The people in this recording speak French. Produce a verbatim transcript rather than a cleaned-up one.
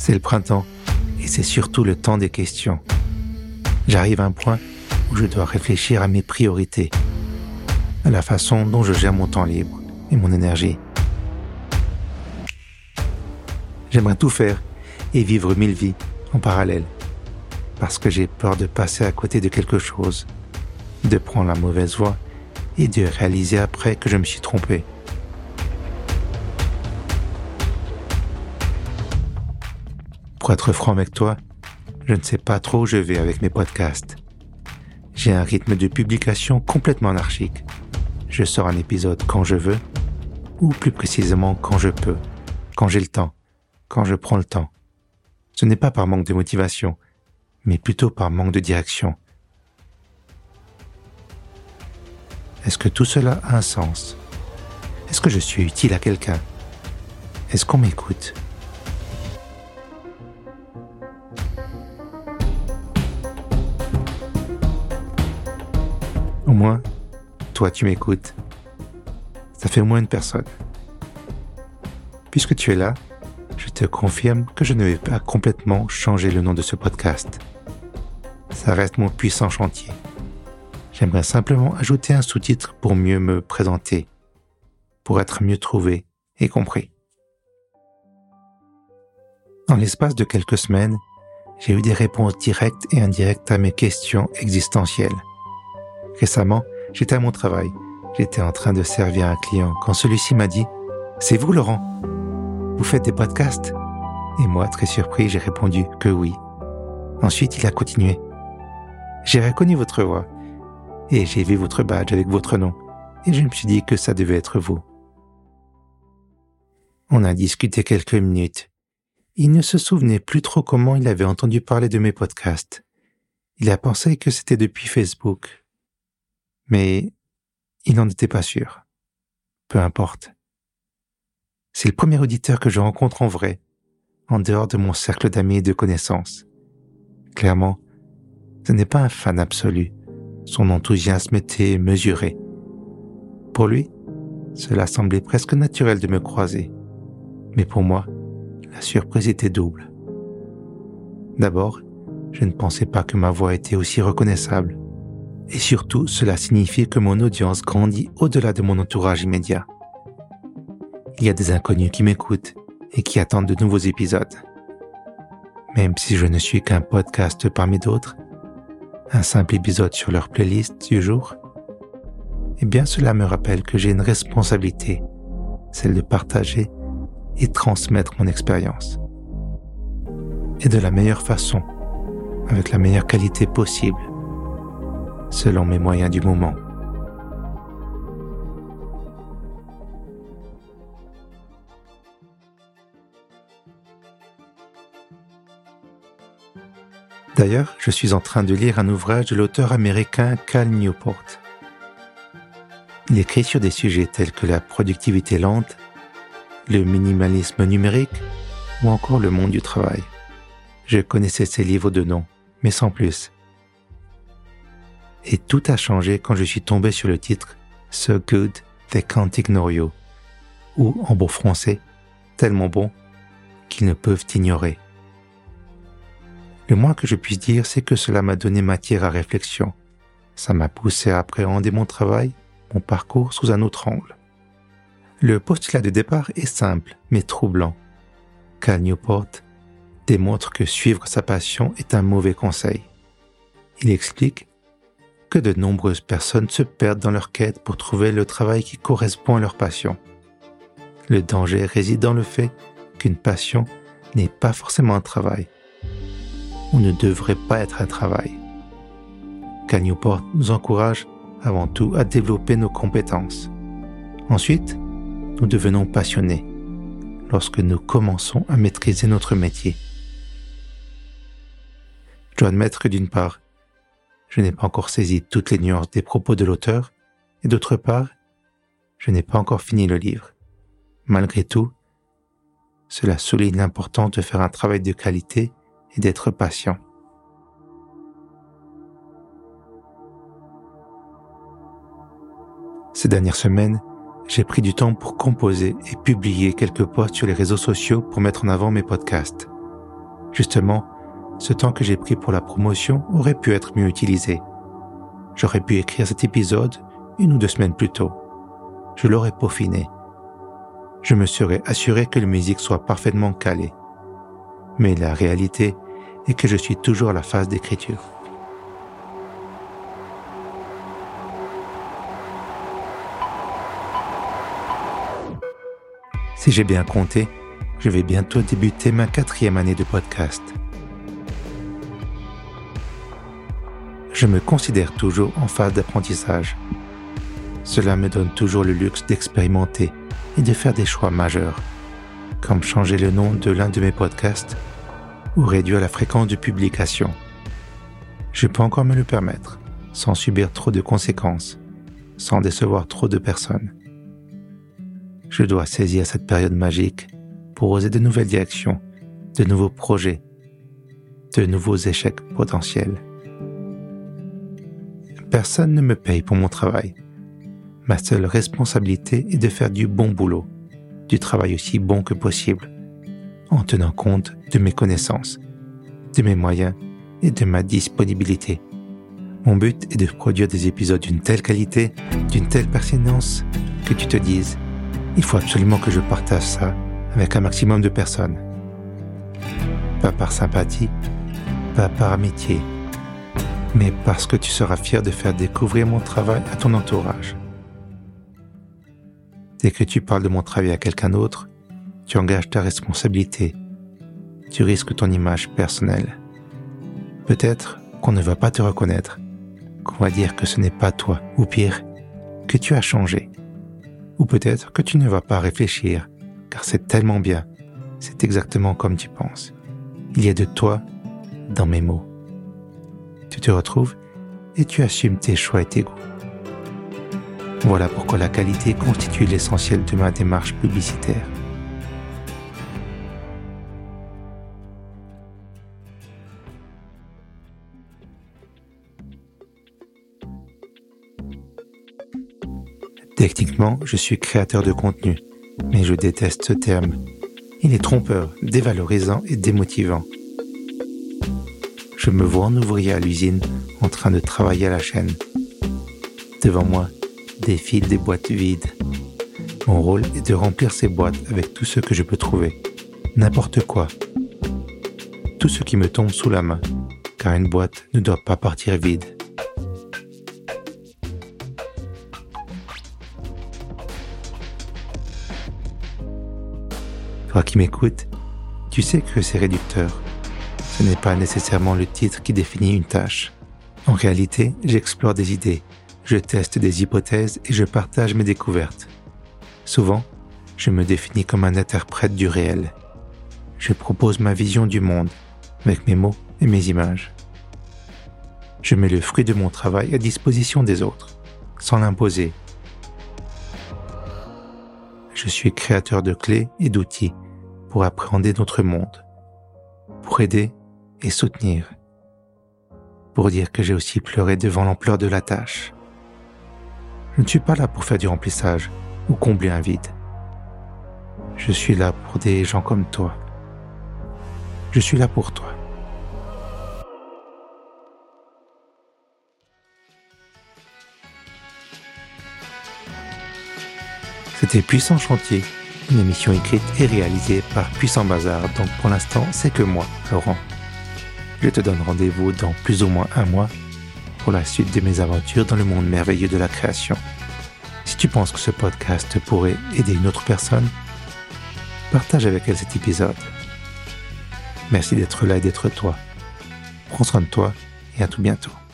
C'est le printemps et c'est surtout le temps des questions. J'arrive à un point où je dois réfléchir à mes priorités, à la façon dont je gère mon temps libre et mon énergie. J'aimerais tout faire et vivre mille vies en parallèle, parce que j'ai peur de passer à côté de quelque chose, de prendre la mauvaise voie et de réaliser après que je me suis trompé. Pour être franc avec toi, je ne sais pas trop où je vais avec mes podcasts. J'ai un rythme de publication complètement anarchique. Je sors un épisode quand je veux, ou plus précisément quand je peux, quand j'ai le temps, quand je prends le temps. Ce n'est pas par manque de motivation, mais plutôt par manque de direction. Est-ce que tout cela a un sens? Est-ce que je suis utile à quelqu'un? Est-ce qu'on m'écoute? Au moins, toi tu m'écoutes. Ça fait au moins une personne. Puisque tu es là, je te confirme que je ne vais pas complètement changer le nom de ce podcast. Ça reste mon puissant chantier. J'aimerais simplement ajouter un sous-titre pour mieux me présenter, pour être mieux trouvé et compris. En l'espace de quelques semaines, j'ai eu des réponses directes et indirectes à mes questions existentielles. Récemment, j'étais à mon travail. J'étais en train de servir un client quand celui-ci m'a dit « C'est vous, Laurent ? Vous faites des podcasts ?» Et moi, très surpris, j'ai répondu que oui. Ensuite, il a continué. « J'ai reconnu votre voix et j'ai vu votre badge avec votre nom et je me suis dit que ça devait être vous. » On a discuté quelques minutes. Il ne se souvenait plus trop comment il avait entendu parler de mes podcasts. Il a pensé que c'était depuis Facebook. Mais il n'en était pas sûr. Peu importe. C'est le premier auditeur que je rencontre en vrai, en dehors de mon cercle d'amis et de connaissances. Clairement, ce n'est pas un fan absolu. Son enthousiasme était mesuré. Pour lui, cela semblait presque naturel de me croiser. Mais pour moi, la surprise était double. D'abord, je ne pensais pas que ma voix était aussi reconnaissable. Et surtout, cela signifiait que mon audience grandit au-delà de mon entourage immédiat. Il y a des inconnus qui m'écoutent et qui attendent de nouveaux épisodes. Même si je ne suis qu'un podcast parmi d'autres, un simple épisode sur leur playlist du jour, eh bien cela me rappelle que j'ai une responsabilité, celle de partager et transmettre mon expérience. Et de la meilleure façon, avec la meilleure qualité possible, selon mes moyens du moment. D'ailleurs, je suis en train de lire un ouvrage de l'auteur américain Cal Newport. Il écrit sur des sujets tels que la productivité lente, le minimalisme numérique ou encore le monde du travail. Je connaissais ces livres de nom, mais sans plus. Et tout a changé quand je suis tombé sur le titre « So good they can't ignore you » ou en bon français, « tellement bon qu'ils ne peuvent t'ignorer ». Le moins que je puisse dire, c'est que cela m'a donné matière à réflexion. Ça m'a poussé à appréhender mon travail, mon parcours sous un autre angle. Le postulat de départ est simple, mais troublant. Cal Newport démontre que suivre sa passion est un mauvais conseil. Il explique que de nombreuses personnes se perdent dans leur quête pour trouver le travail qui correspond à leur passion. Le danger réside dans le fait qu'une passion n'est pas forcément un travail, ou ne devrait pas être un travail. Cal Newport nous encourage avant tout à développer nos compétences. Ensuite, nous devenons passionnés lorsque nous commençons à maîtriser notre métier. Je dois admettre que d'une part, je n'ai pas encore saisi toutes les nuances des propos de l'auteur, et d'autre part, je n'ai pas encore fini le livre. Malgré tout, cela souligne l'importance de faire un travail de qualité et d'être patient. Ces dernières semaines, j'ai pris du temps pour composer et publier quelques posts sur les réseaux sociaux pour mettre en avant mes podcasts. Justement, ce temps que j'ai pris pour la promotion aurait pu être mieux utilisé. J'aurais pu écrire cet épisode une ou deux semaines plus tôt. Je l'aurais peaufiné. Je me serais assuré que la musique soit parfaitement calée. Mais la réalité est que je suis toujours à la phase d'écriture. Si j'ai bien compté, je vais bientôt débuter ma quatrième année de podcast. Je me considère toujours en phase d'apprentissage. Cela me donne toujours le luxe d'expérimenter et de faire des choix majeurs, comme changer le nom de l'un de mes podcasts ou réduire la fréquence de publication. Je peux encore me le permettre, sans subir trop de conséquences, sans décevoir trop de personnes. Je dois saisir cette période magique pour oser de nouvelles directions, de nouveaux projets, de nouveaux échecs potentiels. Personne ne me paye pour mon travail. Ma seule responsabilité est de faire du bon boulot, du travail aussi bon que possible, en tenant compte de mes connaissances, de mes moyens et de ma disponibilité. Mon but est de produire des épisodes d'une telle qualité, d'une telle pertinence, que tu te dises « Il faut absolument que je partage ça avec un maximum de personnes. » Pas par sympathie, pas par amitié, mais parce que tu seras fier de faire découvrir mon travail à ton entourage. Dès que tu parles de mon travail à quelqu'un d'autre, tu engages ta responsabilité, tu risques ton image personnelle. Peut-être qu'on ne va pas te reconnaître, qu'on va dire que ce n'est pas toi, ou pire, que tu as changé. Ou peut-être que tu ne vas pas réfléchir, car c'est tellement bien, c'est exactement comme tu penses. Il y a de toi dans mes mots. Tu te retrouves et tu assumes tes choix et tes goûts. Voilà pourquoi la qualité constitue l'essentiel de ma démarche publicitaire. Techniquement, je suis créateur de contenu, mais je déteste ce terme. Il est trompeur, dévalorisant et démotivant. Je me vois en ouvrier à l'usine, en train de travailler à la chaîne. Devant moi, défilent des boîtes vides. Mon rôle est de remplir ces boîtes avec tout ce que je peux trouver. N'importe quoi. Tout ce qui me tombe sous la main, car une boîte ne doit pas partir vide. Toi qui m'écoutes, tu sais que c'est réducteur. Ce n'est pas nécessairement le titre qui définit une tâche. En réalité, j'explore des idées, je teste des hypothèses et je partage mes découvertes. Souvent, je me définis comme un interprète du réel. Je propose ma vision du monde, avec mes mots et mes images. Je mets le fruit de mon travail à disposition des autres, sans l'imposer. Je suis créateur de clés et d'outils pour appréhender notre monde, pour aider et soutenir, pour dire que j'ai aussi pleuré devant l'ampleur de la tâche. Je ne suis pas là pour faire du remplissage ou combler un vide. Je suis là pour des gens comme toi. Je suis là pour toi. C'était Puissant Chantier, une émission écrite et réalisée par Puissant Bazar, donc pour l'instant, c'est que moi, Laurent. Je te donne rendez-vous dans plus ou moins un mois pour la suite de mes aventures dans le monde merveilleux de la création. Si tu penses que ce podcast pourrait aider une autre personne, partage avec elle cet épisode. Merci d'être là et d'être toi. Prends soin de toi et à tout bientôt.